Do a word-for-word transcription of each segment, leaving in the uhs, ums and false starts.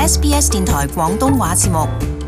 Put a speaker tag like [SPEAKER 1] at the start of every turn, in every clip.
[SPEAKER 1] S B S 電台廣東話節目。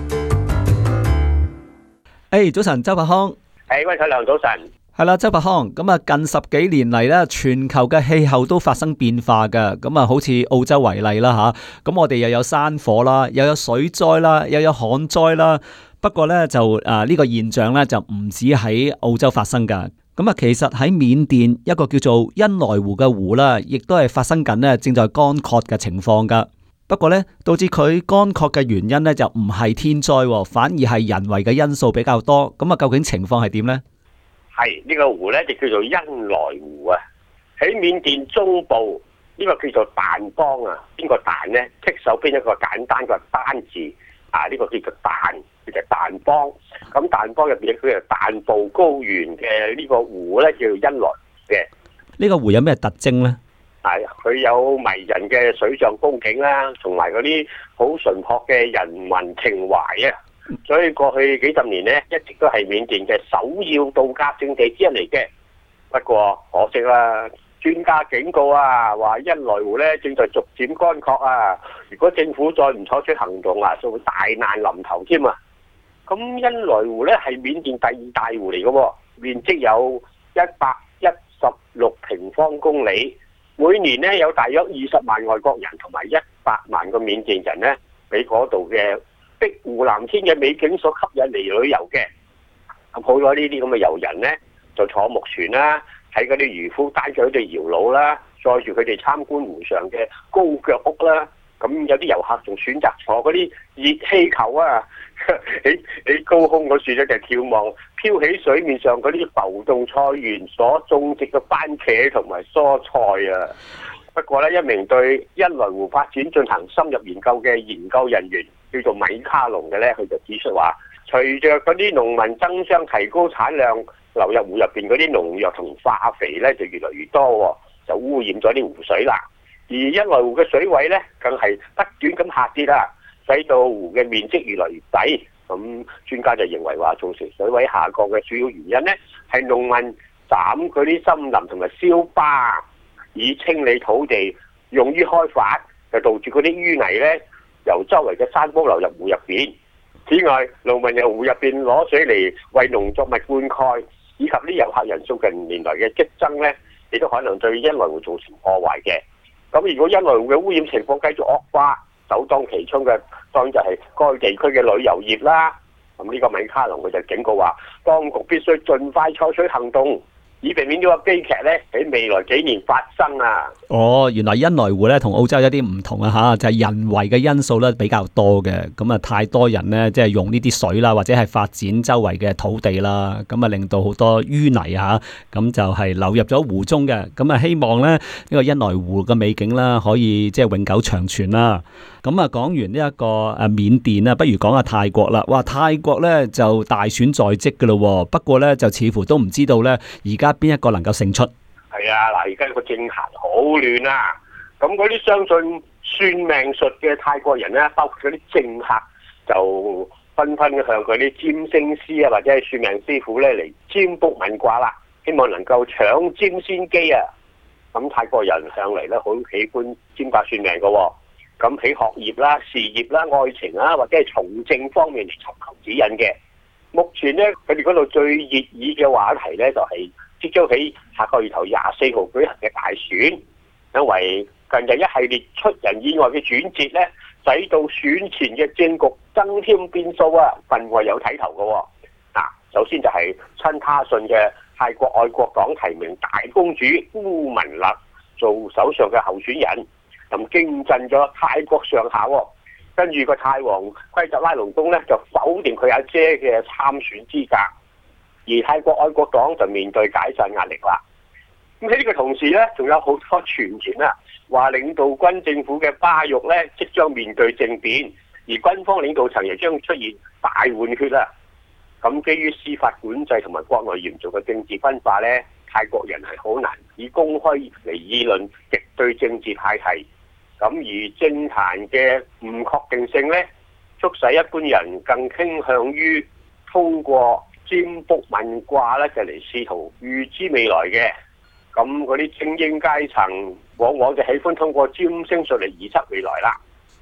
[SPEAKER 2] 誒，早晨，周柏康。
[SPEAKER 3] 誒，溫啟良，早晨。
[SPEAKER 2] 係啦，周柏康。咁啊，近十幾年嚟咧，全球嘅氣候都發生變化嘅。咁啊，好似澳洲為例啦吓，咁我哋又有山火啦，又有水災啦，又有旱災啦。不過咧，就誒呢個現象咧，就唔止喺澳洲發生噶。咁啊，其實喺緬甸一個叫做茵萊湖嘅湖啦，亦都係發生緊咧，正在乾涸嘅情況噶。不過咧，導致佢乾涸嘅原因咧，就唔係天災，反而係人為嘅因素比較多。咁啊，究竟情況係點呢？
[SPEAKER 3] 係呢個湖咧，就叫做茵萊湖啊。喺緬甸中部呢個叫做掸邦啊。邊個掸呢？剔手邊一個簡單個單字啊，呢個叫做掸，叫做掸邦。咁掸邦入邊佢係掸部高原嘅呢個湖咧，叫做茵萊湖嘅。呢
[SPEAKER 2] 個湖有咩特徵呢？
[SPEAKER 3] 係佢有迷人嘅水上風景啦，同埋嗰啲好淳樸嘅人民情懷啊。所以過去幾十年呢，一直都係緬甸嘅首要度假勝地之一嚟嘅。不過可惜啦，專家警告啊，話茵萊湖咧正在逐漸乾涸啊。如果政府再唔採取行動啊，就會大難臨頭添啊。咁茵萊湖咧係緬甸第二大湖嚟嘅，面積有一百一十六平方公里，每年咧有大約二十萬外國人同埋一百萬個緬甸人咧俾嗰度嘅碧湖藍天嘅美景所吸引嚟旅遊嘅。咁好多呢啲咁嘅遊人呢，就坐木船啦，喺嗰啲漁夫擔住佢哋搖橹啦，載住佢哋參觀湖上嘅高腳屋啦。咁有啲遊客仲選擇坐嗰啲熱氣球啊，喺喺高空嗰處咧就眺望飄喺水面上嗰啲浮動菜園所種植嘅番茄同埋蔬菜啊。不過呢，一名對茵萊湖發展進行深入研究嘅研究人員叫做米卡龍嘅呢，佢就指出話，隨着嗰啲農民爭相提高產量，流入湖入邊嗰啲農藥同化肥呢就越來越多，就污染咗啲湖水啦。而茵萊湖嘅水位呢，更係不斷咁下跌啦，使到湖嘅面積越來越低。咁專家就認為話，造成水位下降嘅主要原因呢，係農民斬嗰啲森林同埋燒巴，以清理土地，用於開發，就導致嗰啲淤泥呢由周圍嘅山坡流入湖入邊。此外，農民由湖入邊攞水嚟為農作物灌溉，以及啲遊客人數近年來嘅激增呢，亦都可能對茵萊湖造成破壞嘅。咁如果茵萊湖嘅污染情況繼續惡化，首當其衝嘅當然就係該地區嘅旅遊業啦。咁呢個米卡龍佢就警告話，當局必須盡快採取行動，以避免呢個悲劇咧喺未來幾年發生啊！
[SPEAKER 2] 哦，原來茵萊湖咧同澳洲有啲唔同啊吓，就係、是、人為嘅因素咧比較多嘅，咁啊太多人咧即係用呢啲水啦，或者係發展周圍嘅土地啦，咁啊令到好多淤泥吓，咁就係流入咗湖中嘅，咁啊希望咧呢、這個茵萊湖嘅美景啦可以即係永久長存啦。咁啊講完呢一個誒緬甸啦，不如講下泰國啦。哇，泰國咧就大選在即噶咯，不過咧就似乎都唔知道咧而家邊一個能夠勝出。
[SPEAKER 3] 係啊，嗱，而家個政壇好亂啊！咁嗰啲相信算命術嘅泰國人咧，包括嗰啲政客，就紛紛向嗰啲占星師啊，或者係算命師傅咧嚟占卜問卦啦，希望能夠搶占先機啊！咁泰國人向嚟咧好喜歡占卦算命嘅喎，咁喺學業啦、事業啦、愛情啦，或者係從政方面嚟尋求指引嘅。目前咧，佢哋嗰度最熱議嘅話題咧，就係、是即將喺下個月頭廿四號舉行嘅大選，因為近日一系列出人意外嘅轉折咧，使到選前嘅政局增添變數啊，分外有睇頭嘅喎。嗱，首先就係親他信嘅泰國愛國黨提名大公主烏汶勒做首相嘅候選人，咁驚震咗泰國上下喎。跟住個泰王圭特拉隆功咧就否定佢阿姐嘅參選資格。而泰國愛國黨就面對解散壓力啦。咁喺呢個同時呢，仲有好多傳言啊，話領導軍政府嘅巴育呢即將面對政變，而軍方領導層亦將出現大換血啦。咁基於司法管制同埋國內嚴重嘅政治分化呢，泰國人係好難以公開嚟議論極對政治派系。咁而政壇嘅唔確定性呢，促使一般人更傾向於通過占卜問卦咧，就嚟試圖預知未來嘅。咁嗰啲精英階層往往就喜歡通過占星術嚟預測未來啦。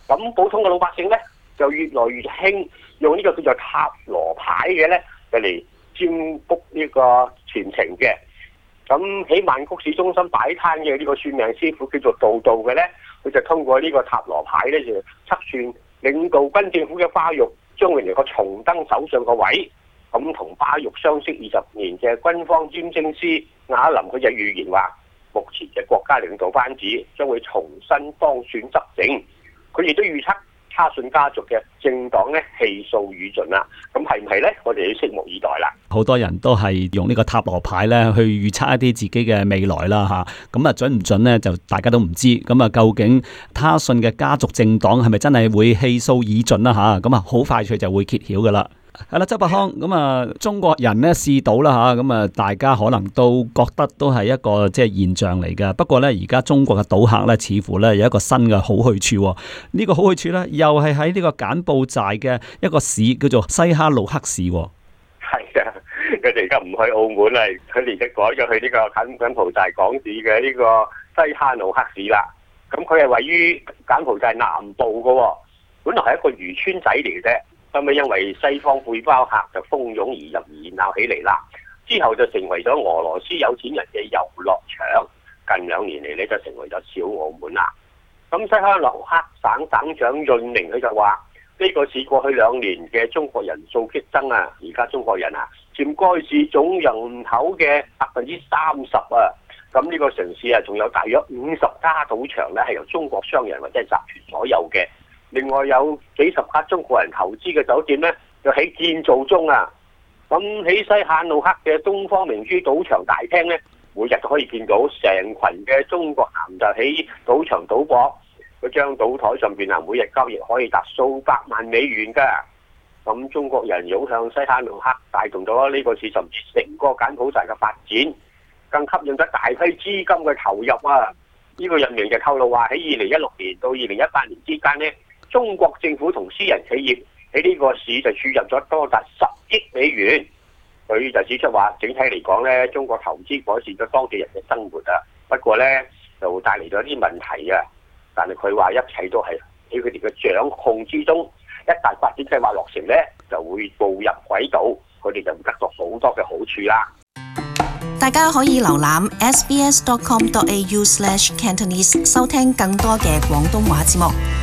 [SPEAKER 3] 咁普通嘅老百姓咧就越來越興用呢個叫做塔羅牌嘅咧，就嚟占卜呢個前程嘅。咁喺曼谷市中心擺攤嘅呢個算命師傅叫做道道嘅咧，佢就通過呢個塔羅牌咧就測算領導軍政府嘅巴育將會嚟個重登首相個位。咁同巴育相識二十年嘅軍方占星師亞林，佢就預言話，目前嘅國家領導班子將會重新當選執政。佢亦都預測他信家族嘅政黨咧氣數已盡啦。咁係唔係呢？我哋要拭目以待啦。
[SPEAKER 2] 好多人都係用呢個塔羅牌咧去預測一啲自己嘅未來啦嚇。咁啊準唔準呢？就大家都唔知。咁啊究竟他信嘅家族政黨係咪真係會氣數已盡啦嚇？咁啊好快脆就會揭曉噶啦。係啦，周伯康，咁啊，中國人咧試賭啦吓，咁啊，大家可能都覺得都係一個即係現象嚟嘅。不過咧，而家中國嘅賭客咧，似乎咧有一個新嘅好去處。呢個好去處咧，又係喺呢個柬埔寨嘅一個市，叫做西哈努克市。
[SPEAKER 3] 係啊，佢哋而家唔去澳門啦，佢哋而家改咗去呢個柬柬埔寨港市嘅呢個西哈努克市啦。咁佢係位於柬埔寨南部嘅，本來係一個漁村仔嚟嘅啫。後尾因為西方背包客就蜂擁而入而鬧起嚟啦，之後就成為咗俄羅斯有錢人嘅遊樂場。近兩年嚟咧就成為咗小澳門啦。咁西哈努克省省長潤寧佢就話：呢個市過去兩年嘅中國人數激增啊，而家中國人啊佔該市總人口嘅百分之三十啊。咁呢個城市啊仲有大約五十家賭場咧係由中國商人或者係集團所有嘅。另外有幾十家中國人投資嘅酒店咧，就喺建造中啊！咁喺西哈努克嘅東方明珠賭場大廳咧，每日都可以見到成群嘅中國男就喺賭場賭博。嗰張賭台上邊啊，每日交易可以達數百萬美元㗎。咁中國人湧向西哈努克，帶動咗呢個市甚至成個柬埔寨嘅發展，更吸引咗大批資金嘅投入啊！呢、這個人名就透露話喺二零一六年到二零一八年之間咧，中國政府同私人企業喺呢個市就注入咗多達十億美元。佢就指出話，整體嚟講咧，中國投資改善咗當地人嘅生活啊。不過咧，就帶嚟咗啲問題啊。但係佢話一切都係喺佢哋嘅掌控之中。一旦發展計劃落成咧，就會步入軌道，佢哋就會得到好多嘅好處啦。
[SPEAKER 1] 大家可以瀏覽 s b s dot com dot a u slash cantonese 收聽更多嘅廣東話節目。